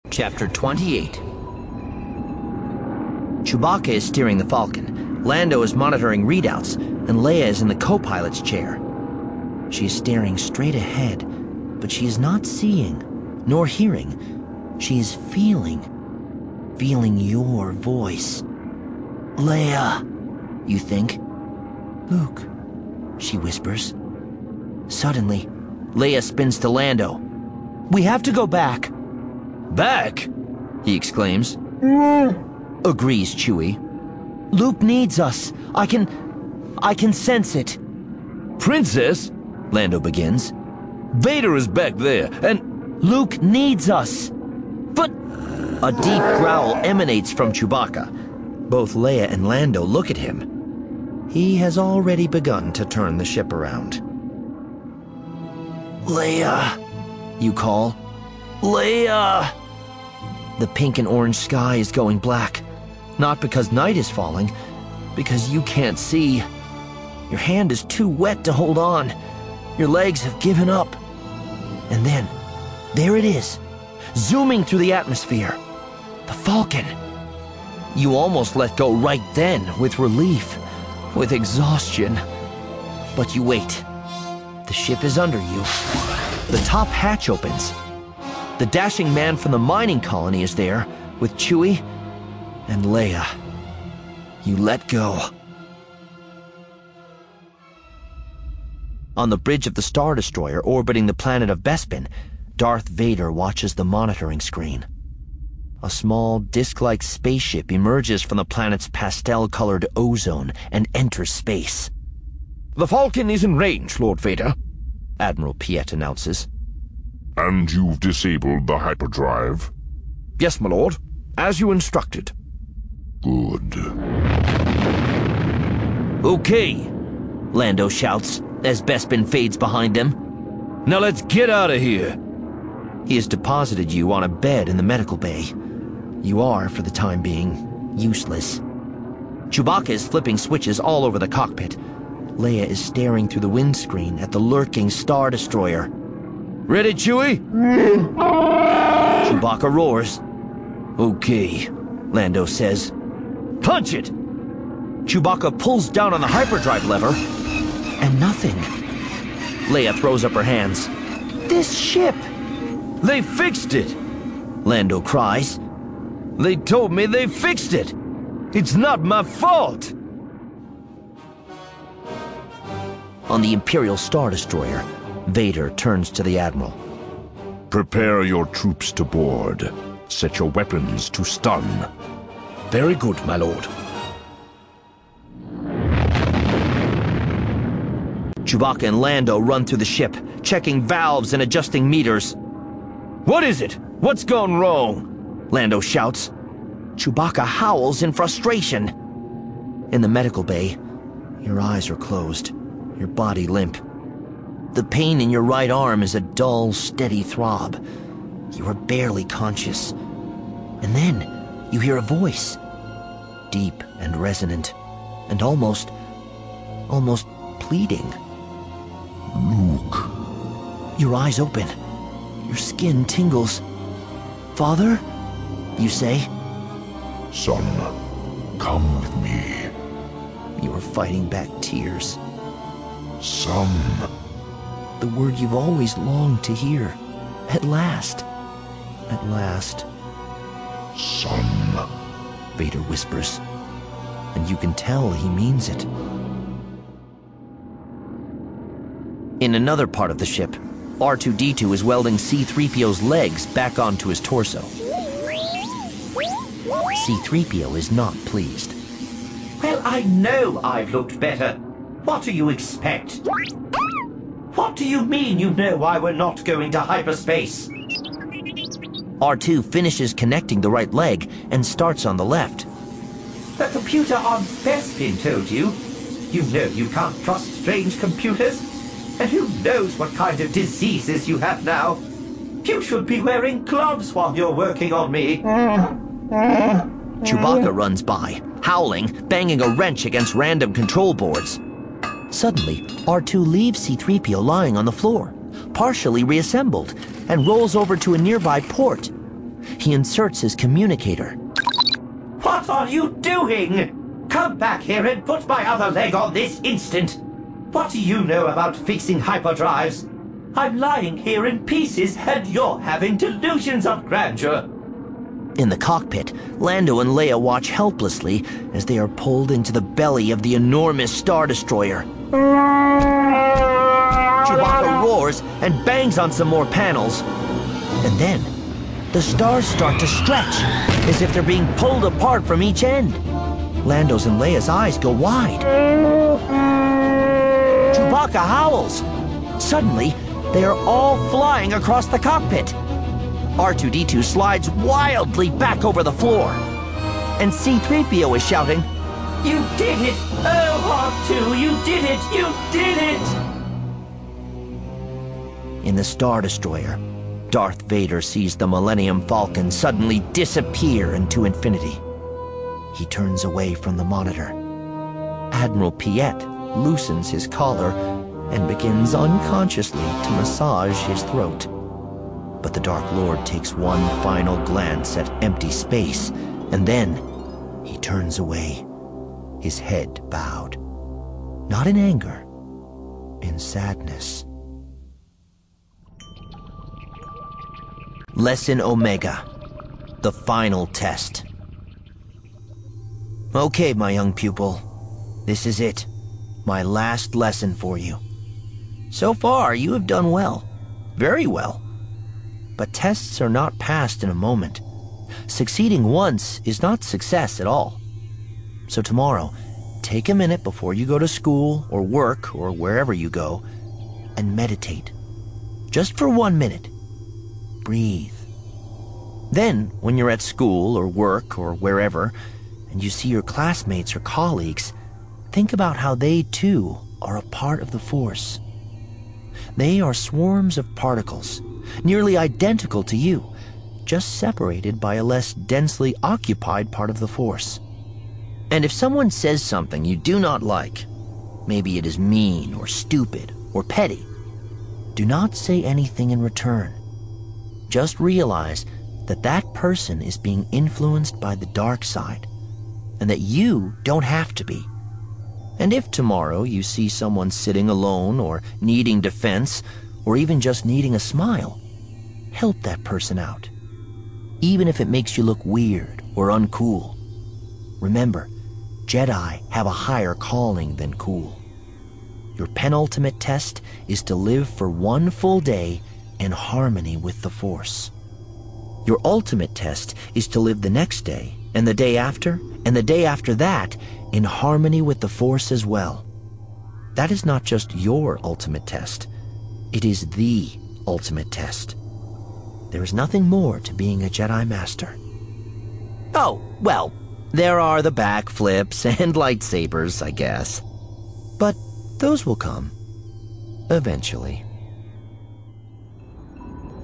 Chapter 28. Chewbacca is steering the Falcon, Lando is monitoring readouts, and Leia is in the co-pilot's chair. She is staring straight ahead, but she is not seeing, nor hearing. She is feeling your voice. Leia, you think? Luke, she whispers. Suddenly, Leia spins to Lando. We have to go back. Back? He exclaims. Agrees Chewie. Luke needs us. I can sense it. Princess? Lando begins. Vader is back there, and... Luke needs us. But... A deep growl emanates from Chewbacca. Both Leia and Lando look at him. He has already begun to turn the ship around. Leia, you call. Leia! The pink and orange sky is going black. Not because night is falling, because you can't see. Your hand is too wet to hold on. Your legs have given up. And then, there it is, zooming through the atmosphere. The Falcon. You almost let go right then, with relief, with exhaustion. But you wait. The ship is under you. The top hatch opens. The dashing man from the mining colony is there, with Chewie and Leia. You let go. On the bridge of the Star Destroyer orbiting the planet of Bespin, Darth Vader watches the monitoring screen. A small, disc-like spaceship emerges from the planet's pastel-colored ozone and enters space. The Falcon is in range, Lord Vader, Admiral Piet announces. And you've disabled the hyperdrive? Yes, my lord, as you instructed. Good. Okay, Lando shouts as Bespin fades behind them. Now let's get out of here. He has deposited you on a bed in the medical bay. You are, for the time being, useless. Chewbacca is flipping switches all over the cockpit. Leia is staring through the windscreen at the lurking Star Destroyer. Ready, Chewie? Chewbacca roars. Okay, Lando says. Punch it! Chewbacca pulls down on the hyperdrive lever, and nothing. Leia throws up her hands. This ship! They fixed it! Lando cries. They told me they fixed it! It's not my fault! On the Imperial Star Destroyer, Vader turns to the Admiral. Prepare your troops to board. Set your weapons to stun. Very good, my lord. Chewbacca and Lando run through the ship, checking valves and adjusting meters. What is it? What's gone wrong? Lando shouts. Chewbacca howls in frustration. In the medical bay, your eyes are closed, your body limp. The pain in your right arm is a dull, steady throb. You are barely conscious. And then you hear a voice, deep and resonant, and almost pleading. Luke. Your eyes open. Your skin tingles. Father? You say? Son, come with me. You are fighting back tears. Son. The word you've always longed to hear. At last. At last. Son. Vader whispers. And you can tell he means it. In another part of the ship, R2-D2 is welding C-3PO's legs back onto his torso. C-3PO is not pleased. Well, I know I've looked better. What do you expect? What do you mean you know why we're not going to hyperspace? R2 finishes connecting the right leg and starts on the left. The computer on Bespin told you. You know you can't trust strange computers. And who knows what kind of diseases you have now? You should be wearing gloves while you're working on me. Chewbacca runs by, howling, banging a wrench against random control boards. Suddenly, R2 leaves C-3PO lying on the floor, partially reassembled, and rolls over to a nearby port. He inserts his communicator. What are you doing? Come back here and put my other leg on this instant. What do you know about fixing hyperdrives? I'm lying here in pieces and you're having delusions of grandeur. In the cockpit, Lando and Leia watch helplessly as they are pulled into the belly of the enormous Star Destroyer. Chewbacca roars and bangs on some more panels. And then, the stars start to stretch, as if they're being pulled apart from each end. Lando's and Leia's eyes go wide. Chewbacca howls. Suddenly, they are all flying across the cockpit. R2-D2 slides wildly back over the floor. And C-3PO is shouting, You did it! Oh, R2, you did it! You did it! In the Star Destroyer, Darth Vader sees the Millennium Falcon suddenly disappear into infinity. He turns away from the monitor. Admiral Piet loosens his collar and begins unconsciously to massage his throat. But the Dark Lord takes one final glance at empty space, and then he turns away, his head bowed. Not in anger, in sadness. Lesson Omega, the final test. Okay, my young pupil, this is it, my last lesson for you. So far, you have done well, very well. But tests are not passed in a moment. Succeeding once is not success at all. So tomorrow, take a minute before you go to school or work or wherever you go, and meditate. Just for 1 minute. Breathe. Then, when you're at school or work or wherever, and you see your classmates or colleagues, think about how they too are a part of the Force. They are swarms of particles, nearly identical to you, just separated by a less densely occupied part of the Force. And if someone says something you do not like, maybe it is mean or stupid or petty, do not say anything in return. Just realize that that person is being influenced by the dark side, and that you don't have to be. And if tomorrow you see someone sitting alone or needing defense, or even just needing a smile, help that person out. Even if it makes you look weird or uncool. Remember, Jedi have a higher calling than cool. Your penultimate test is to live for 1 full day in harmony with the Force. Your ultimate test is to live the next day, and the day after, and the day after that, in harmony with the Force as well. That is not just your ultimate test. It is the ultimate test. There is nothing more to being a Jedi Master. Oh, well, there are the backflips and lightsabers, I guess. But those will come. Eventually.